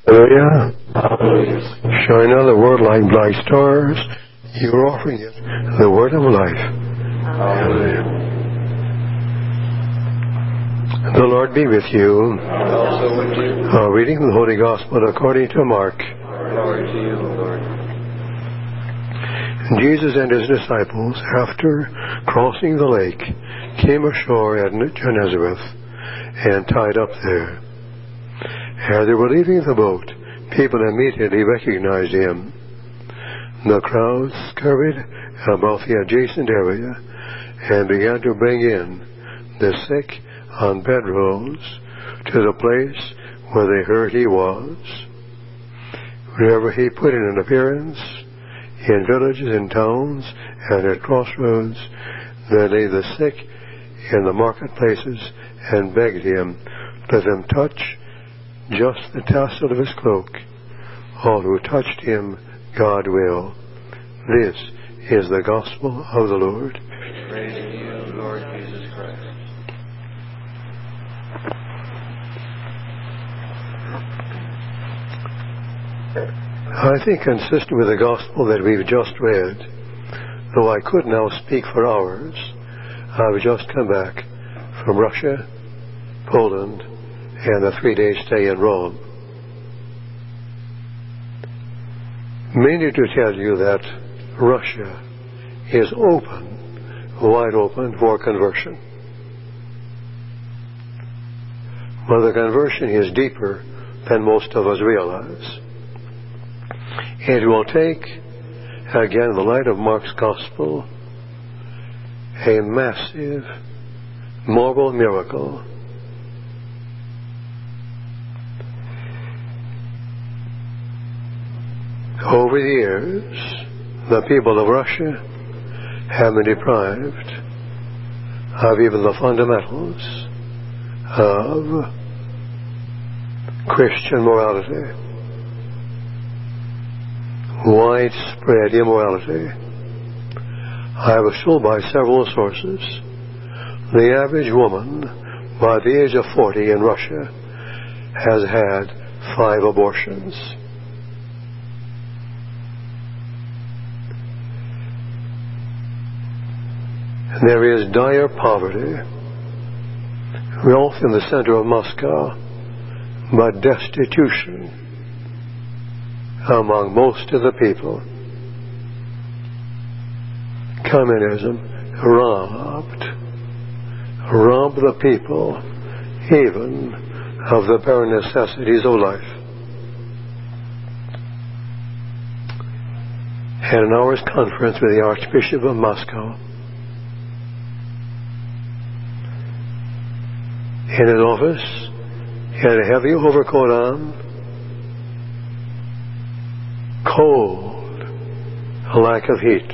Hallelujah. Shine on the word like bright stars. You're offering it the word of life. Hallelujah. The Lord be with you. Also with you. Reading the Holy Gospel according to Mark. Glory to you, Lord. Jesus and his disciples, after crossing the lake, came ashore at Gennesaret and tied up there. As they were leaving the boat, people immediately recognized him. The crowds scurried about the adjacent area and began to bring in the sick on bedrolls to the place where they heard he was. Wherever he put in an appearance, in villages and towns and at crossroads, they laid the sick in the marketplaces and begged him, let them touch just the tassel of his cloak. All who touched him, God will. This is the gospel of the Lord. Praise to you, Lord Jesus Christ. I think consistent with the gospel that we've just read, though I could now speak for hours, I've just come back from Russia, Poland, and a 3-day stay in Rome. Mainly to tell you that Russia is open, wide open for conversion. But the conversion is deeper than most of us realize. It will take, again, in the light of Mark's Gospel, a massive moral miracle. Over the years, the people of Russia have been deprived of even the fundamentals of Christian morality. Widespread immorality. I was told by several sources the average woman by the age of 40 in Russia has had 5 abortions. There is dire poverty, wealth in the center of Moscow, but destitution among most of the people. Communism robbed the people even of the bare necessities of life. At an hour's conference with the Archbishop of Moscow, in his office, he had a heavy overcoat on, cold, a lack of heat.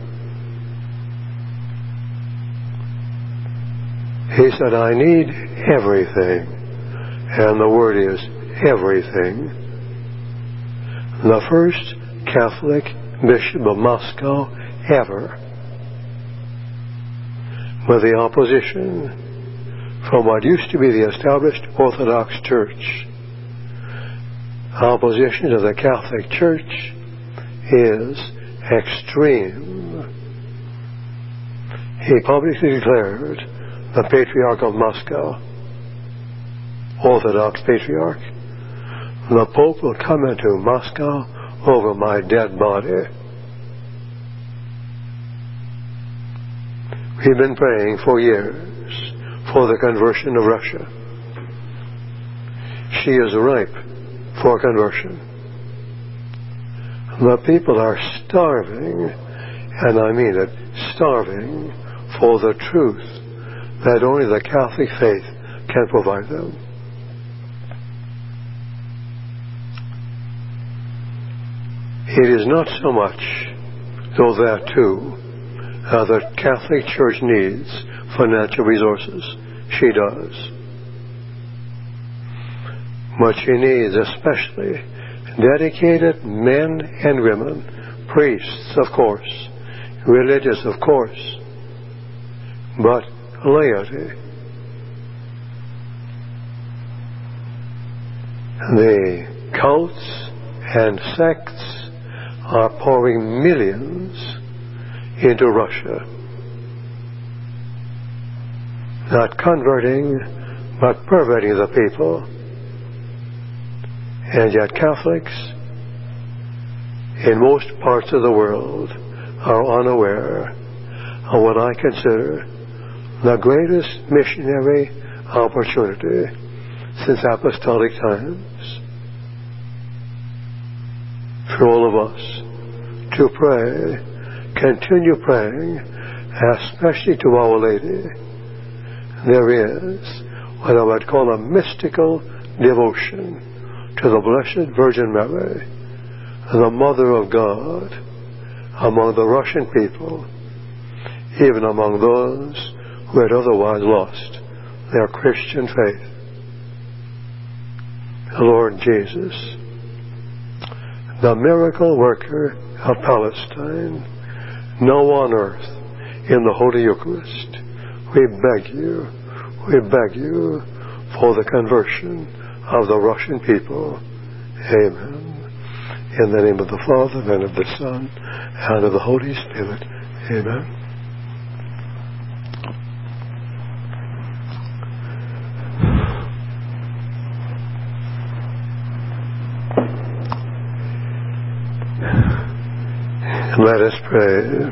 He said, I need everything. And the word is everything. The first Catholic bishop of Moscow ever, with the opposition from what used to be the established Orthodox Church. Opposition to the Catholic Church is extreme. He publicly declared, the Patriarch of Moscow, Orthodox Patriarch, the Pope will come into Moscow over my dead body. We've been praying for years for the conversion of Russia. She is ripe for conversion. The people are starving, and I mean it, starving for the truth that only the Catholic faith can provide them. It is not so much, though that too, the Catholic Church needs financial resources. She does. But she needs especially dedicated men and women, priests, of course, religious, of course, but laity. The cults and sects are pouring millions into Russia, not converting but perverting the people. And yet Catholics in most parts of the world are unaware of what I consider the greatest missionary opportunity since apostolic times for all of us to pray, continue praying, especially to Our Lady. There is what I would call a mystical devotion to the Blessed Virgin Mary, the Mother of God, among the Russian people, even among those who had otherwise lost their Christian faith. Lord Jesus, the miracle worker of Palestine, now on earth in the Holy Eucharist, we beg you for the conversion of the Russian people. Amen. In the name of the Father, and of the Son, and of the Holy Spirit. Amen. Let us pray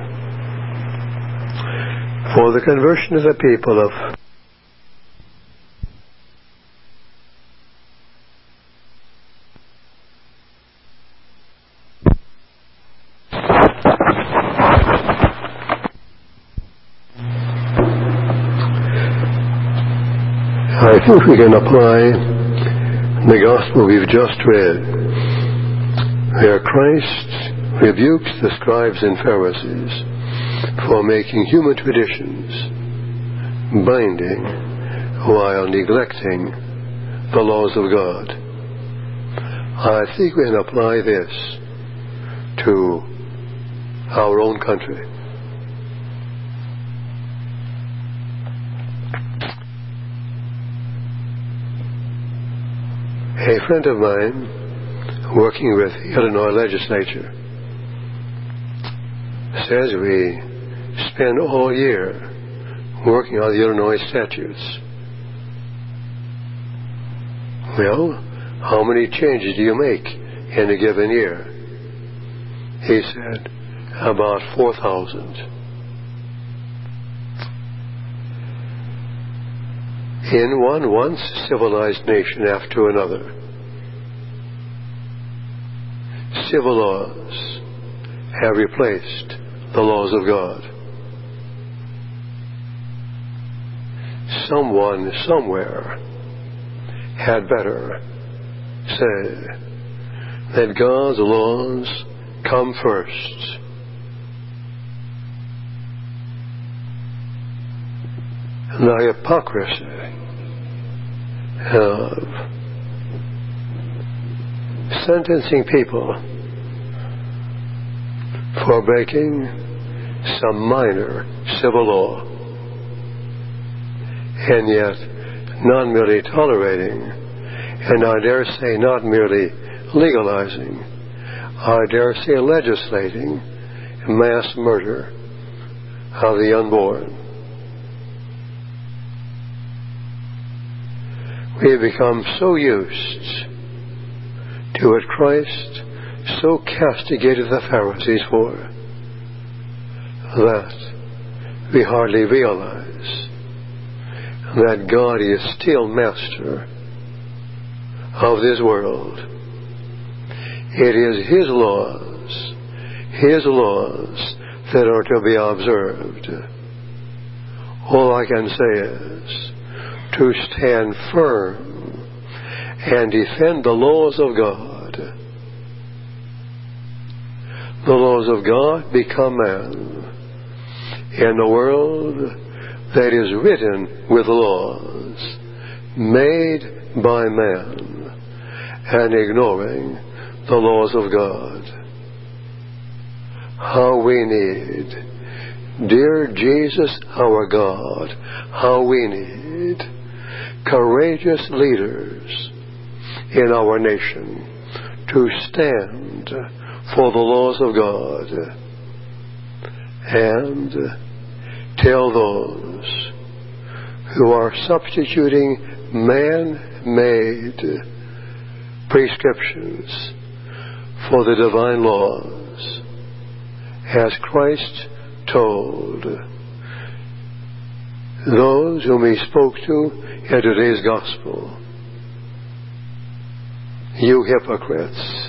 for the conversion of the people of I think we can apply the gospel we've just read, where Christ rebukes the scribes and Pharisees for making human traditions binding while neglecting the laws of God. I think we can apply this to our own country. A friend of mine working with the Illinois legislature says we spend all year working on the Illinois statutes. Well, how many changes do you make in a given year? He said, about 4,000. In one once civilized nation after another, civil laws have replaced the laws of God. Someone somewhere had better say that God's laws come first. The hypocrisy of sentencing people for breaking some minor civil law, and yet not merely tolerating, and I dare say not merely legalizing, I dare say legislating mass murder of the unborn. We have become so used to what Christ so castigated the Pharisees for that we hardly realize that God is still master of this world. It is His laws that are to be observed. All I can say is to stand firm and defend the laws of God. The laws of God become man in a world that is written with laws made by man and ignoring the laws of God. How we need, dear Jesus our God, how we need courageous leaders in our nation to stand for the laws of God and tell those who are substituting man-made prescriptions for the divine laws, as Christ told those whom he spoke to in today's gospel. You hypocrites,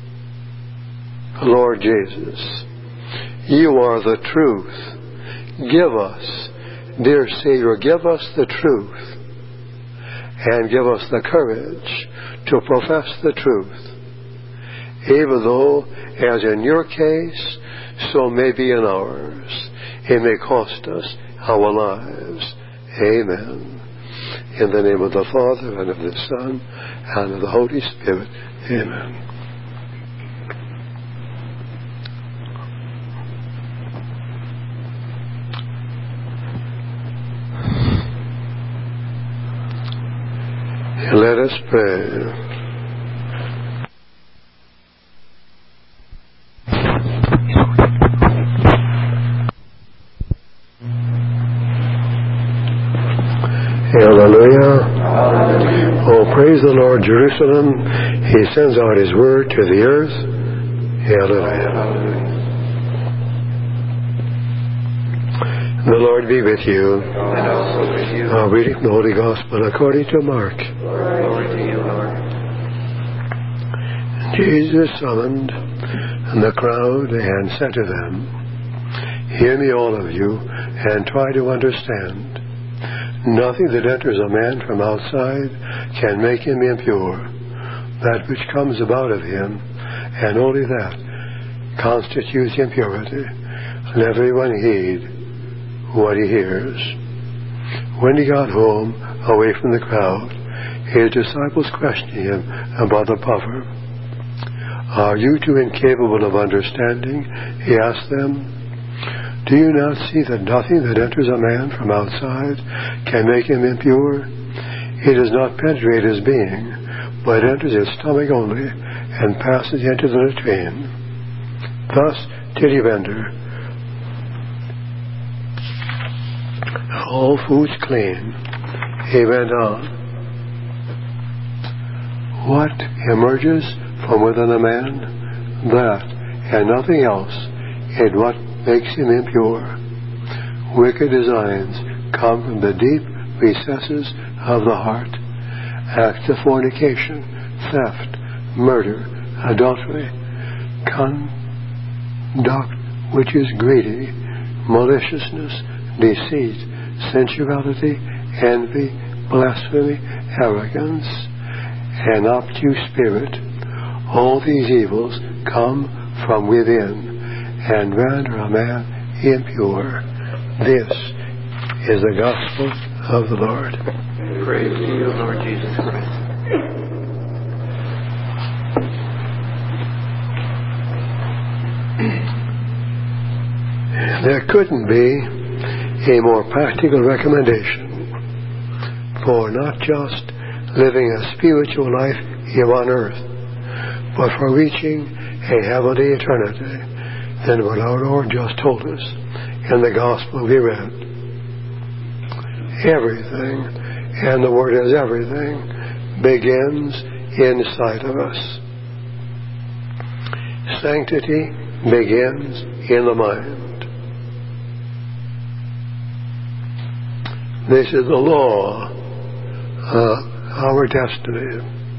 Lord Jesus, you are the truth. Give us, dear Savior, give us the truth and give us the courage to profess the truth, even though, as in your case, so may be in ours, it may cost us our lives. Amen. In the name of the Father, and of the Son, and of the Holy Spirit. Amen. Let us pray. Hallelujah. Oh, praise the Lord, Jerusalem. He sends out his word to the earth. Hallelujah. The Lord be with you. And also with you. Our reading from the Holy Gospel according to Mark. Glory to you, Lord. Jesus summoned the crowd and said to them, "Hear me, all of you, and try to understand. Nothing that enters a man from outside can make him impure. That which comes out of him, and only that, constitutes impurity. Let everyone heed what he hears." When he got home, away from the crowd, his disciples questioned him about the proverb. "Are you too incapable of understanding?" he asked them. "Do you not see that nothing that enters a man from outside can make him impure? It does not penetrate his being, but enters his stomach only, and passes into the latrine. Thus did he render all foods clean." He went on. "What emerges from within a man, that and nothing else is what makes him impure. Wicked designs come from the deep recesses of the heart. Acts of fornication, theft, murder, adultery, conduct which is greedy, maliciousness, deceit, sensuality, envy, blasphemy, arrogance, an obtuse spirit. All these evils come from within and render a man impure." This is the gospel of the Lord. Praise to you, Lord Jesus Christ. There couldn't be a more practical recommendation for not just living a spiritual life here on earth, but for reaching a heavenly eternity than what our Lord just told us in the gospel we read. Everything, and the word is everything, begins inside of us. Sanctity begins in the mind. This is the law of our destiny.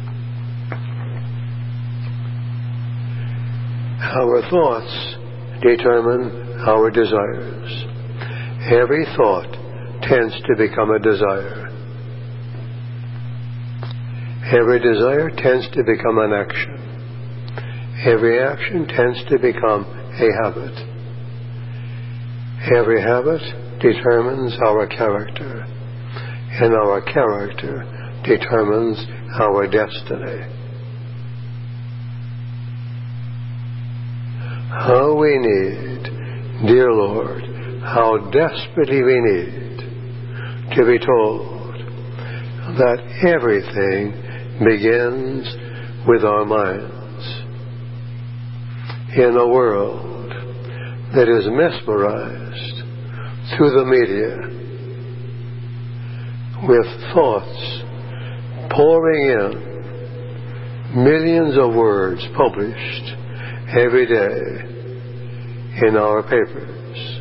Our thoughts determine our desires. Every thought tends to become a desire. Every desire tends to become an action. Every action tends to become a habit. Every habit determines our character, and our character determines our destiny. How we need, dear Lord, how desperately we need to be told that everything begins with our minds. in a world that is mesmerized through the media with thoughts pouring in, millions of words published every day in our papers.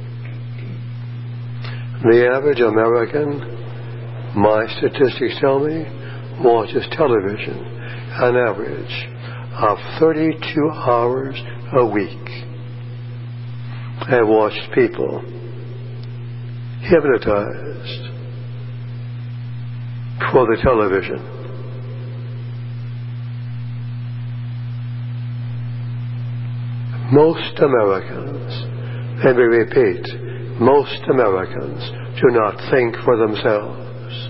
The average American, my statistics tell me, watches television an average of 32 hours a week. I watched people hypnotized for the television. Most Americans, let me repeat, most Americans do not think for themselves.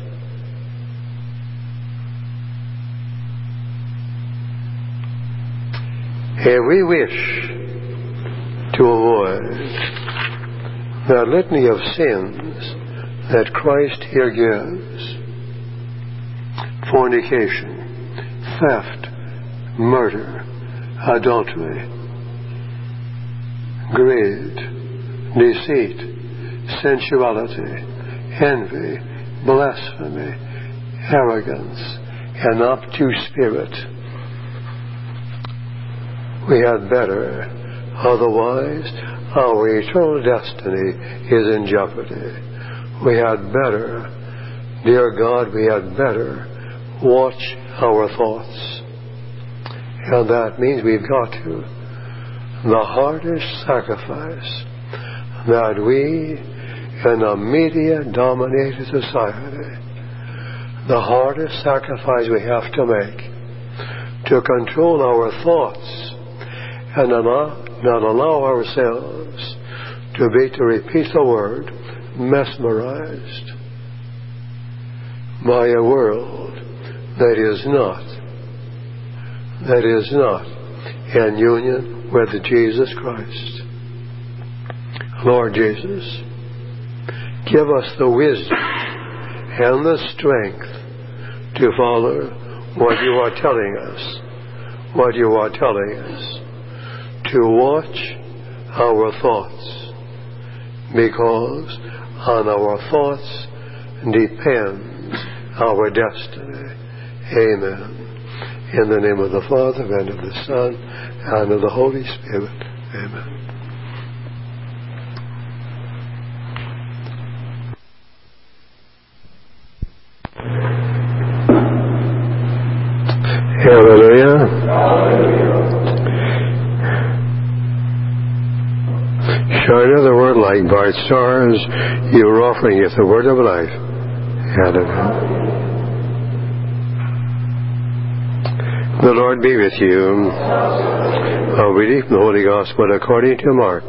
If we wish to avoid the litany of sins that Christ here gives, fornication, theft, murder, adultery, greed, deceit, sensuality, envy, blasphemy, arrogance, an obtuse spirit, we had better, otherwise our eternal destiny is in jeopardy. We had better, dear God, we had better watch our thoughts. And that means we've got to. The hardest sacrifice that we in a media-dominated society, the hardest sacrifice we have to make to control our thoughts and not allow ourselves to repeat the word, mesmerized by a world that is not in union with Jesus Christ. Lord Jesus, give us the wisdom and the strength to follow what you are telling us, to watch our thoughts, because on our thoughts depends our destiny. Amen. In the name of the Father, and of the Son, and of the Holy Spirit. Amen. Hallelujah. Shine of the word like bright stars, you are offering it the word of life. Hallelujah. The Lord be with you. A reading from the Holy Gospel according to Mark.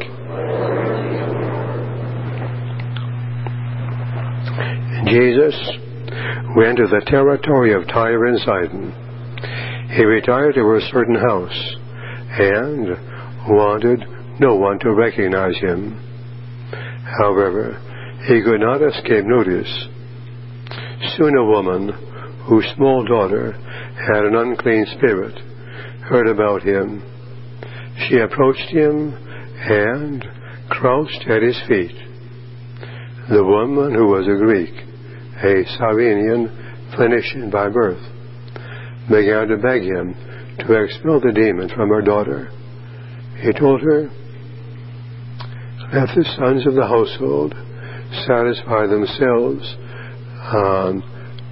Jesus went to the territory of Tyre and Sidon. He retired to a certain house and wanted no one to recognize him. However, he could not escape notice. Soon a woman whose small daughter had an unclean spirit heard about him. She approached him and crouched at his feet. The woman, who was a Greek, a Cyrenian Phoenician by birth, began to beg him to expel the demon from her daughter. He told her, "Let the sons of the household satisfy themselves on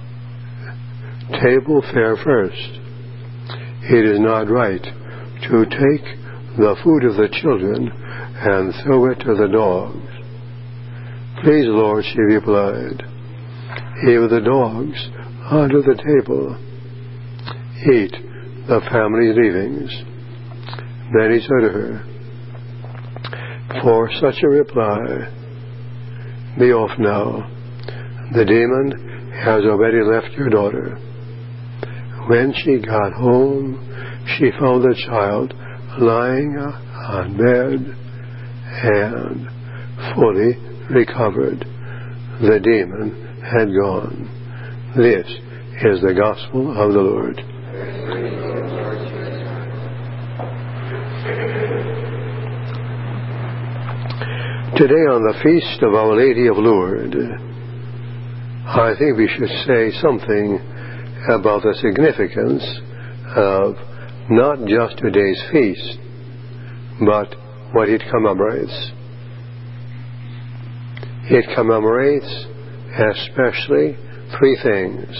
table fare first. It is not right to take the food of the children and throw it to the dogs." "Please, Lord," she replied, "even the dogs under the table eat the family leavings." Then he said to her, "For such a reply, be off now. The demon has already left your daughter." When she got home, she found the child lying on bed and fully recovered. The demon had gone. This is the gospel of the Lord. Today, on the feast of Our Lady of Lourdes, I think we should say something about the significance of not just today's feast, but what it commemorates. It commemorates especially three things.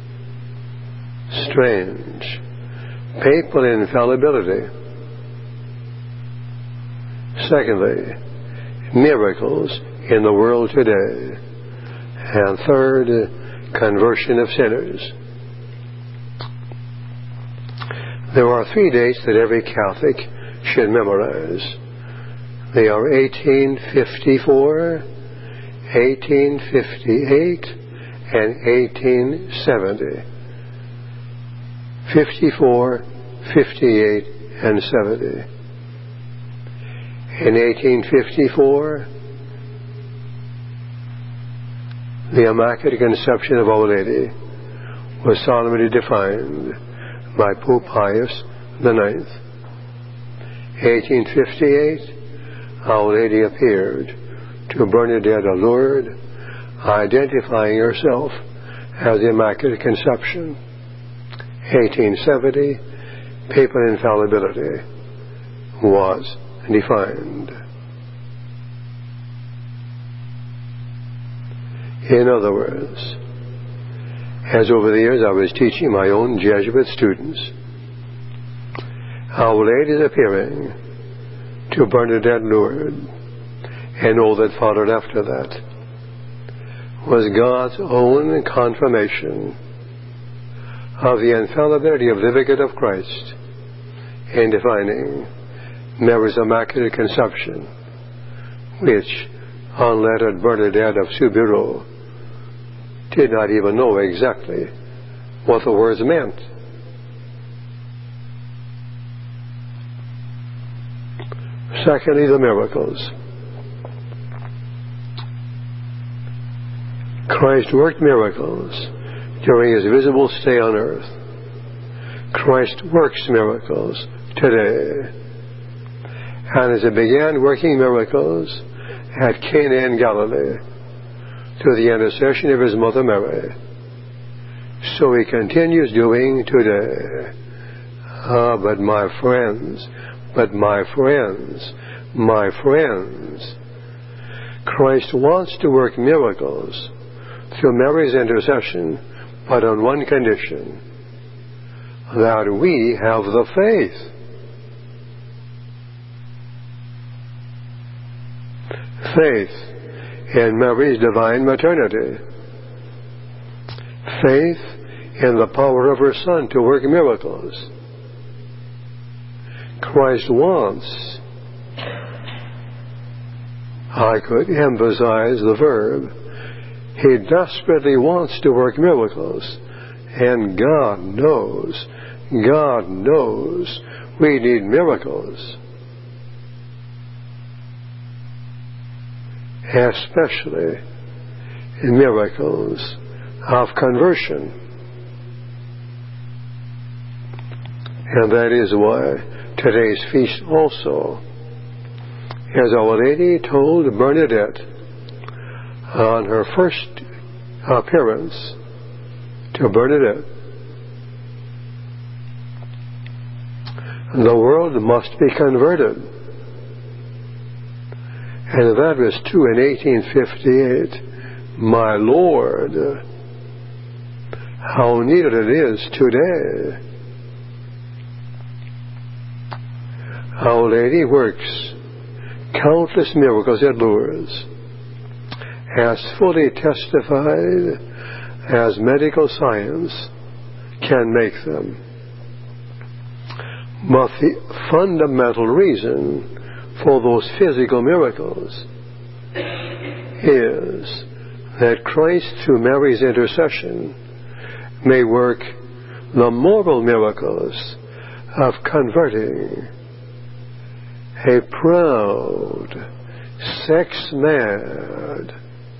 Strange. Papal infallibility. Secondly, miracles in the world today. And third, conversion of sinners. There are 3 dates that every Catholic should memorize. They are 1854, 1858, and 1870. 54, 58, and 70. In 1854, the Immaculate Conception of Our Lady was solemnly defined by Pope Pius IX. 1858, Our Lady appeared to Bernadette of Lourdes, identifying herself as the Immaculate Conception. 1870, Papal infallibility was defined. In other words, as over the years I was teaching my own Jesuit students, Our Lady is appearing to Bernadette Lourdes, and all that followed after that was God's own confirmation of the infallibility of the Vicar of Christ in defining Mary's Immaculate Conception, which unlettered Bernadette of Soubirous did not even know exactly what the words meant. Secondly, the miracles. Christ worked miracles during his visible stay on earth. Christ works miracles today. And as he began working miracles at Cana in Galilee, through the intercession of his mother Mary, so he continues doing today. But my friends, Christ wants to work miracles through Mary's intercession, but on one condition: that we have the faith. Faith in Mary's divine maternity. Faith in the power of her Son to work miracles. Christ wants, I could emphasize the verb, he desperately wants to work miracles. And God knows we need miracles. Especially in miracles of conversion. And that is why today's feast also, as Our Lady told Bernadette on her first appearance to Bernadette, the world must be converted. And that was true in 1858. My Lord, how needed it is today. Our Lady works countless miracles at Lourdes, as fully testified as medical science can make them. But the fundamental reason for those physical miracles is that Christ, through Mary's intercession, may work the moral miracles of converting a proud, sex-mad,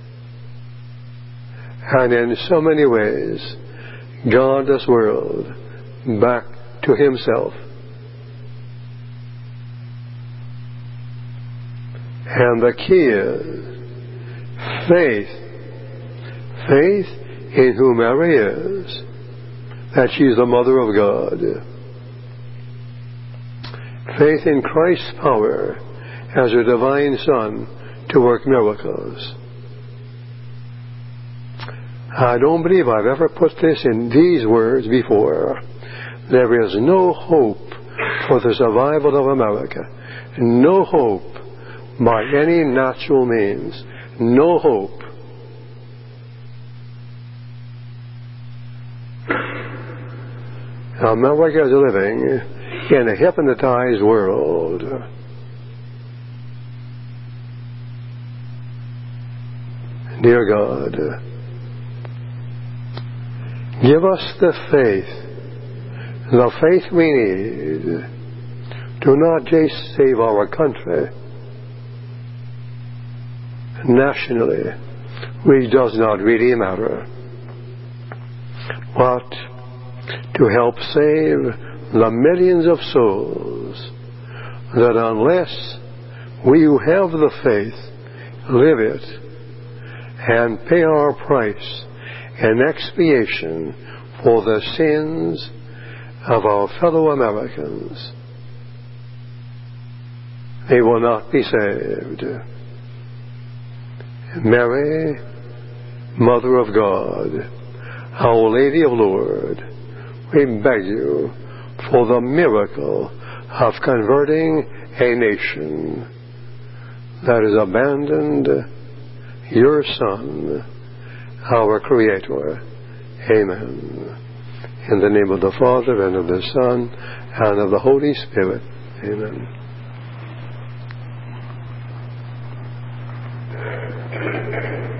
and in so many ways godless world back to himself. And the key is faith. Faith in who Mary is, that she's the Mother of God. Faith in Christ's power as her divine Son to work miracles. I don't believe I've ever put this in these words before. There is no hope for the survival of America. No hope by any natural means. No hope. America is living in a hypnotized world. Dear God, give us the faith we need to not just save our country nationally, which does not really matter, but to help save the millions of souls that unless we who have the faith live it and pay our price in expiation for the sins of our fellow Americans, they will not be saved. Mary, Mother of God, Our Lady of Lourdes, we beg you for the miracle of converting a nation that has abandoned your Son, our Creator. Amen. In the name of the Father, and of the Son, and of the Holy Spirit. Amen.